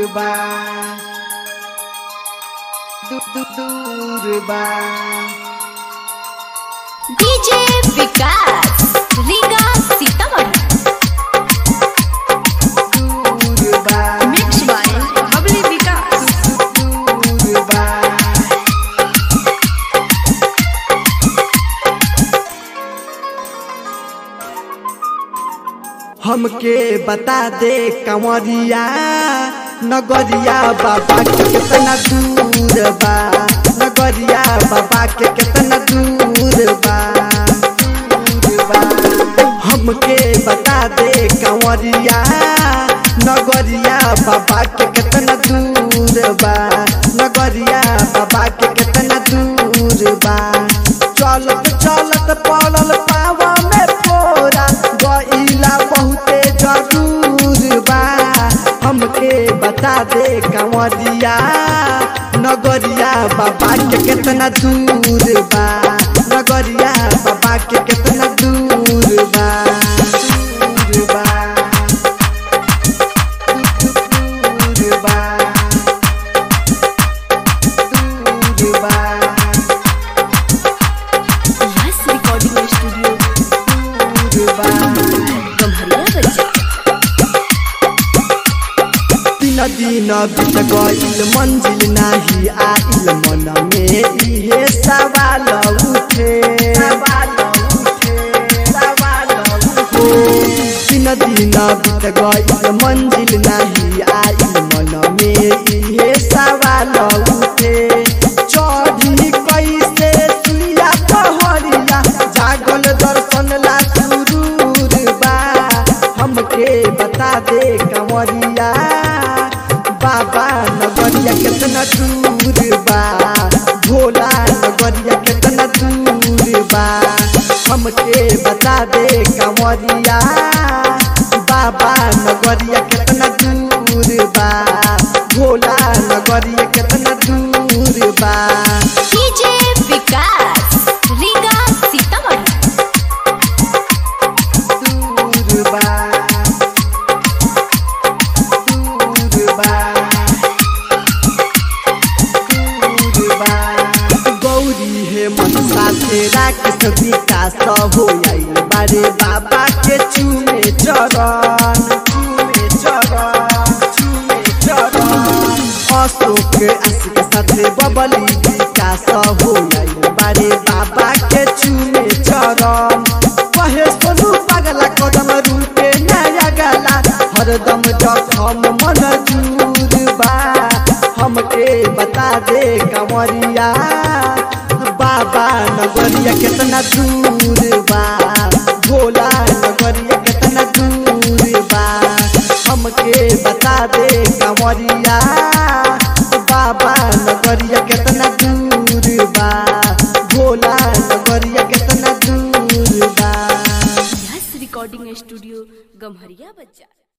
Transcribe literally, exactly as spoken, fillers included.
बा दूर दूर दूर बा। डीजे विकास रीगा सीतामढ़ी दूर बा मिक्स बाय बबली विकास। दूर बा हमके बता दे कंवरिया नगरिया बाबा के कितना दूर बा। नगरिया बाबा के कितना दूर बा दूर बा। हमके बता दे कंवरिया नगरिया बाबा के कितना दूर बा। नगरिया बाबा के कितना दूर बा। चलत चलत पड़ल पावा में फोरा गईला बहुते जरूर बा। हमके बता दे कंवरिया नगरिया बाबा के कितना दूर बा। नगरिया बाबा के कितना दूर बा दूर बा दूर बा दूर बा यस रिकॉर्डिंग स्टूडियो दूर बा। गम्हरिया बच्चा। दिन दिन बीत गईल मंजिल नाही आइल मन में इहे सवाल उठे सवाल उठे सवाल उठे। दिन दिन बीत गईल मंजिल नाही आइल मन में इहे सवाल उठे। चढ़ी कैसे सुइया पहरिया जागल दर्शन ला सुरूर बा। हमके बता दे कंवरिया बाबा नगरिया कितना दूर बा। भोला नगरिया कितना दूर बा। हमके बता दे कंवरिया बाबा नगरिया कितना दूर बा। भोला नगरिया कितना दूर बा। डीजे विकास रीगा सीतामढ़ी दूर बा दूर बा दूर बा। गौरी हे मन साथे राकेश विकास हो आइल बारे बाबा के चूमे चरण चूमे चरण चूमे चरण। अशोक आशिक साथे बबली विकास हो आइल बारे बाबा के चूमे चरण। कहे सोनू पगला कदम रूपे नया गला हरदम जखम मन दूर बा। हमके बता दे कंवरिया बाबा नगरिया कितना दूर बा। भोला नगरिया कितना दूर बा। हमके बता दे कंवरिया बाबा नगरिया कितना दूर बा। भोला नगरिया कितना दूर बा। यस रिकॉर्डिंग स्टूडियो गम्हरिया बच्चा।